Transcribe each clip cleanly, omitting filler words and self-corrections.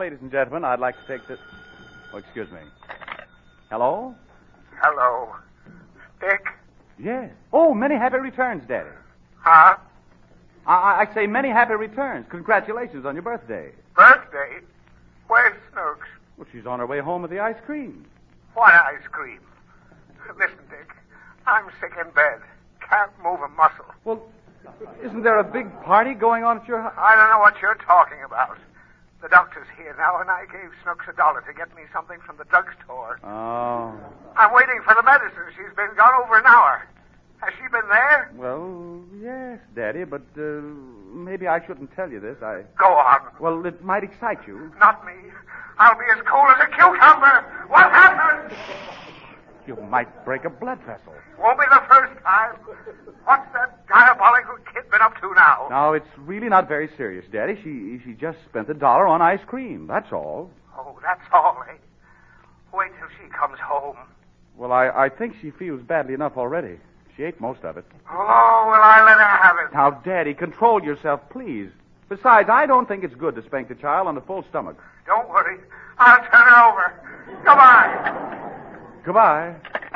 ladies and gentlemen, I'd like to take this... Oh, excuse me. Hello? Hello. Dick? Yes. Oh, many happy returns, Daddy. Huh? I say many happy returns. Congratulations on your birthday. Birthday? Where's Snooks? Well, she's on her way home with the ice cream. What ice cream? Listen, Dick. I'm sick in bed. Can't move a muscle. Well, isn't there a big party going on at your house? I don't know what you're talking about. The doctor's here now, and I gave Snooks $1 to get me something from the drugstore. Oh. I'm waiting for the medicine. She's been gone over an hour. Has she been there? Well, yes, Daddy, but maybe I shouldn't tell you this. Go on. Well, it might excite you. Not me. I'll be as cold as a cucumber. What happened? You might break a blood vessel. Won't be the first time. What's that diabolical kid been up to now? Now, it's really not very serious, Daddy. She just spent $1 on ice cream. That's all. Oh, that's all, eh? Wait till she comes home. Well, I think she feels badly enough already. She ate most of it. Oh, will I let her have it? Now, Daddy, control yourself, please. Besides, I don't think it's good to spank the child on a full stomach. Don't worry. I'll turn her over. Goodbye. Goodbye.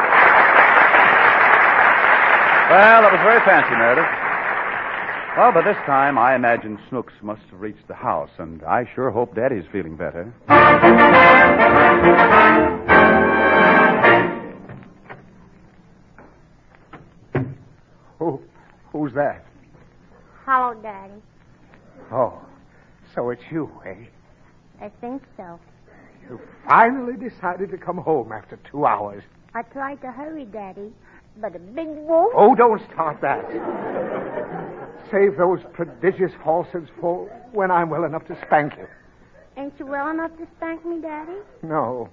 Well, that was very fancy, Meredith. Well, by this time, I imagine Snooks must have reached the house, and I sure hope Daddy's feeling better. Who's that? Hello, Daddy. Oh, so it's you, eh? I think so. You finally decided to come home after 2 hours. I tried to hurry, Daddy, but a big wolf... Oh, don't start that. Save those prodigious falsehoods for when I'm well enough to spank you. Ain't you well enough to spank me, Daddy? No.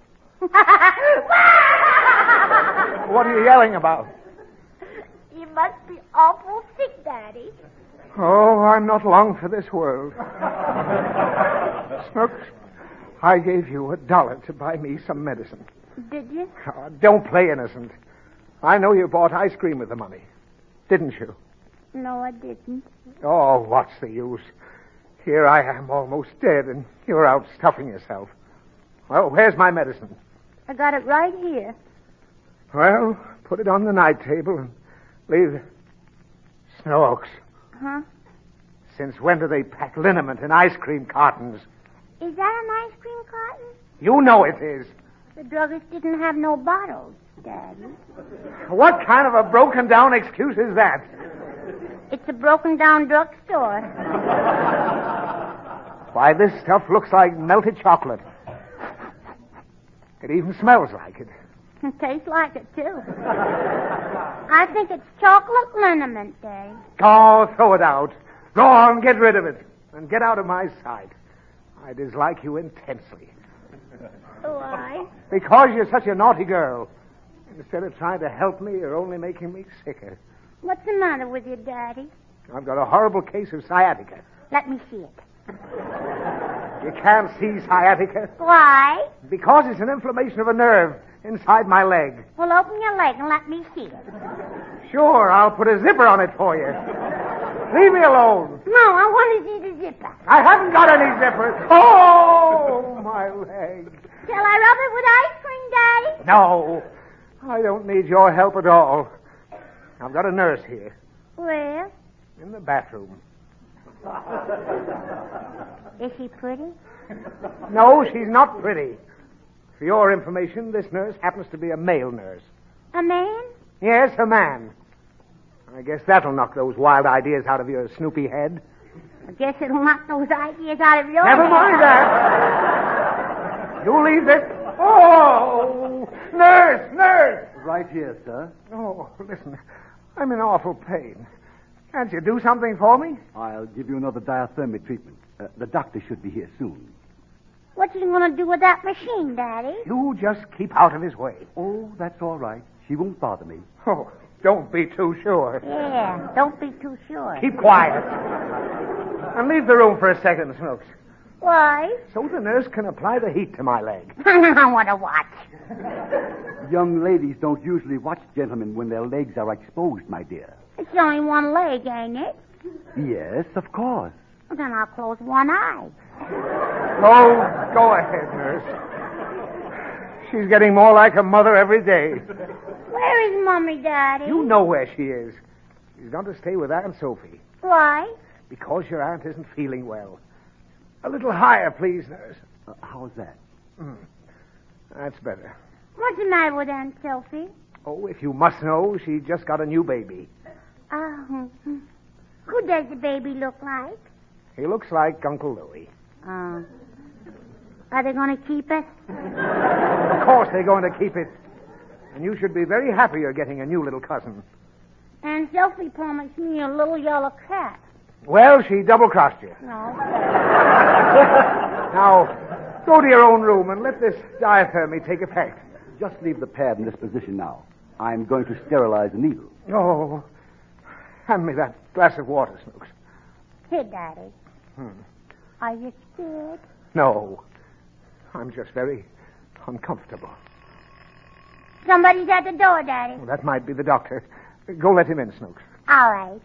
What are you yelling about? You must be awful sick, Daddy. Oh, I'm not long for this world. Snooks, I gave you $1 to buy me some medicine. Did you? Oh, don't play innocent. I know you bought ice cream with the money. Didn't you? No, I didn't. Oh, what's the use? Here I am almost dead, and you're out stuffing yourself. Well, where's my medicine? I got it right here. Well, put it on the night table and leave... Snooks. Huh? Since when do they pack liniment in ice cream cartons? Is that an ice cream carton? You know it is. The druggist didn't have no bottles, Daddy. What kind of a broken-down excuse is that? It's a broken-down drugstore. Why, this stuff looks like melted chocolate. It even smells like it. It tastes like it, too. I think it's chocolate liniment, Daddy. Oh, throw it out. Go on, get rid of it. And get out of my sight. I dislike you intensely. Why? Because you're such a naughty girl. Instead of trying to help me, you're only making me sicker. What's the matter with you, Daddy? I've got a horrible case of sciatica. Let me see it. You can't see sciatica? Why? Because it's an inflammation of a nerve inside my leg. Well, open your leg and let me see it. Sure, I'll put a zipper on it for you. Leave me alone. No, I want to see the zipper. I haven't got any zipper. Oh, my leg. Shall I rub it with ice cream, Daddy? No, I don't need your help at all. I've got a nurse here. Where? In the bathroom. Is she pretty? No, she's not pretty. For your information, this nurse happens to be a male nurse. A man? Yes, a man. I guess that'll knock those wild ideas out of your snoopy head. I guess it'll knock those ideas out of your Never head. mind that. You leave this. Oh, nurse! Right here, sir. Oh, listen, I'm in awful pain. Can't you do something for me? I'll give you another diathermic treatment. The doctor should be here soon. What you going to do with that machine, Daddy? You just keep out of his way. Oh, that's all right. She won't bother me. Oh, don't be too sure. Yeah, don't be too sure. Keep quiet. And leave the room for a second, Snooks. Why? So the nurse can apply the heat to my leg. I want to watch. Young ladies don't usually watch gentlemen when their legs are exposed, my dear. It's only one leg, ain't it? Yes, of course. Well, then I'll close one eye. Oh, go ahead, nurse. She's getting more like her mother every day. Where is Mommy, Daddy? You know where she is. She's going to stay with Aunt Sophie. Why? Because your aunt isn't feeling well. A little higher, please, nurse. How's that? That's better. What's the matter with Aunt Sophie? Oh, if you must know, she just got a new baby. Oh. Who does the baby look like? He looks like Uncle Louie. Oh. Are they going to keep it? Of course they're going to keep it. And you should be very happy you're getting a new little cousin. Aunt Sophie promised me a little yellow cat. Well, she double-crossed you. No. Now, go to your own room and let this diathermy take effect. Just leave the pad in this position now. I'm going to sterilize the needle. Oh, hand me that glass of water, Snooks. Here, Daddy. Are you scared? No, I'm just very uncomfortable. Somebody's at the door, Daddy. Well, that might be the doctor. Go let him in, Snooks. All right.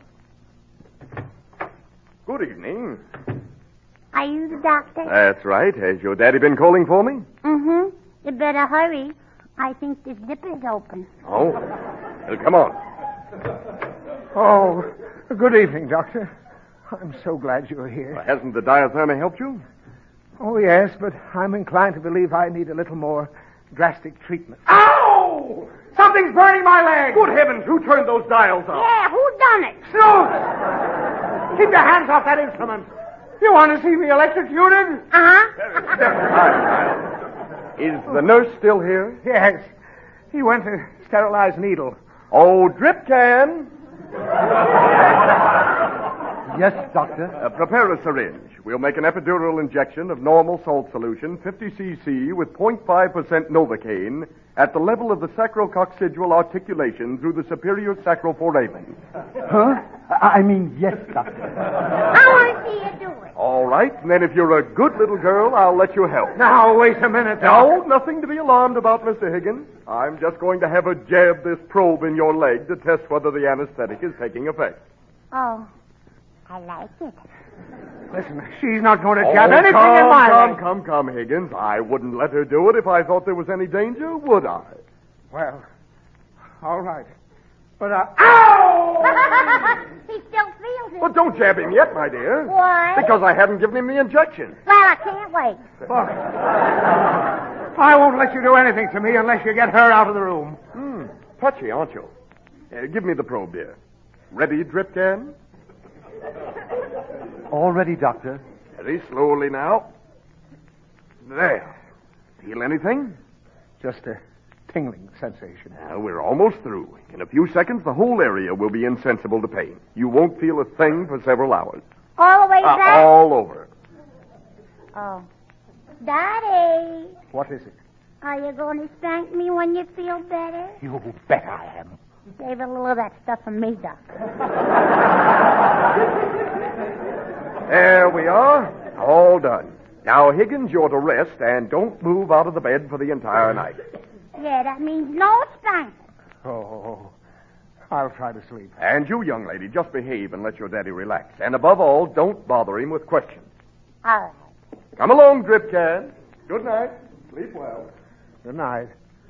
Good evening. Are you the doctor? That's right. Has your daddy been calling for me? Mm-hmm. You better hurry. I think the zipper's open. Oh? Well, come on. Oh, good evening, Doctor. I'm so glad you're here. Well, hasn't the diathermy helped you? Oh, yes, but I'm inclined to believe I need a little more drastic treatment. Ow! Something's burning my leg! Good heavens, who turned those dials off? Yeah, who done it? Snooks! Keep your hands off that instrument. You want to see me electrocuted? Uh-huh. Is the nurse still here? Yes. He went to sterilize needle. Oh, drip can. Yes, doctor. Prepare a syringe. We'll make an epidural injection of normal salt solution, 50 cc, with 0.5% Novocaine at the level of the sacrococcygeal articulation through the superior sacral foramen. Huh? I mean, yes, doctor. I want to see you do it. All right, and then if you're a good little girl, I'll let you help. Now, wait a minute, No, nothing to be alarmed about, Mr. Higgins. I'm just going to have her jab this probe in your leg to test whether the anesthetic is taking effect. Oh, I like it. Listen, she's not going to jab anything in my leg. Come, Higgins. I wouldn't let her do it if I thought there was any danger, would I? Well, all right. But, ow! He still feels it. Well, don't jab him yet, my dear. Why? Because I haven't given him the injection. Well, I can't wait. Look, I won't let you do anything to me unless you get her out of the room. Touchy, aren't you? Give me the probe, dear. Ready, drip can? All ready, doctor. Very slowly now. There. Feel anything? Just a tingling sensation. Now, we're almost through. In a few seconds, the whole area will be insensible to pain. You won't feel a thing for several hours. All the way back? All over. Oh. Daddy, What is it? are you going to spank me when you feel better? You bet I am. Save a little of that stuff for me, Doc. There we are. All done. Now, Higgins, you're to rest and don't move out of the bed for the entire night. Yeah, that means no spanking. Oh, I'll try to sleep. And you, young lady, just behave and let your daddy relax. And above all, don't bother him with questions. All right. Come along, drip can. Good night. Sleep well. Good night.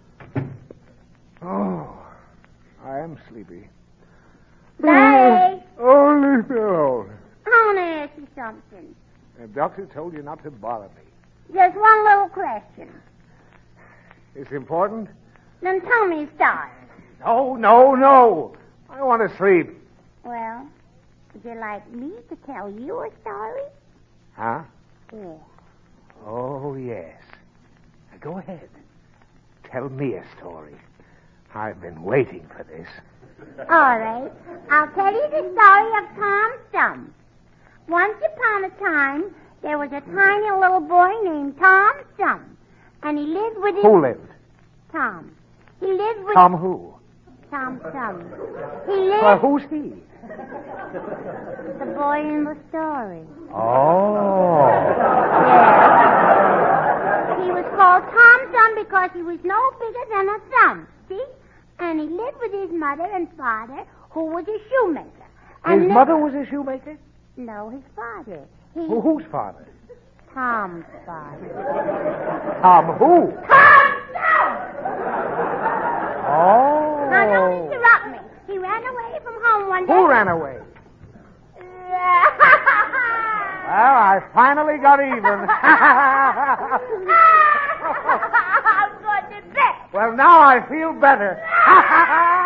Oh, I am sleepy. Daddy, Oh, leave me alone. I want to ask you something. The doctor told you not to bother me. Just one little question. It's important? Then tell me a story. No. I want to sleep. Well, would you like me to tell you a story? Huh? Yeah. Oh, yes. Now, go ahead. Tell me a story. I've been waiting for this. All right. I'll tell you the story of Tom Thumb. Once upon a time, there was a tiny little boy named Tom Thumb. And he lived with his... Who lived? Tom. He lived with... Tom who? Tom Thumb. He lived... Who's he? The boy in the story. Oh. Yeah. He was called Tom Thumb because he was no bigger than a thumb. See? And he lived with his mother and father, who was a shoemaker. And His mother was a shoemaker? No, his father. Whose father? Tom's father. Tom who? Tom Thumb! Oh. Now, don't interrupt me. He ran away from home one day. Who ran away? Well, I finally got even. I'm going to bed. Well, now I feel better.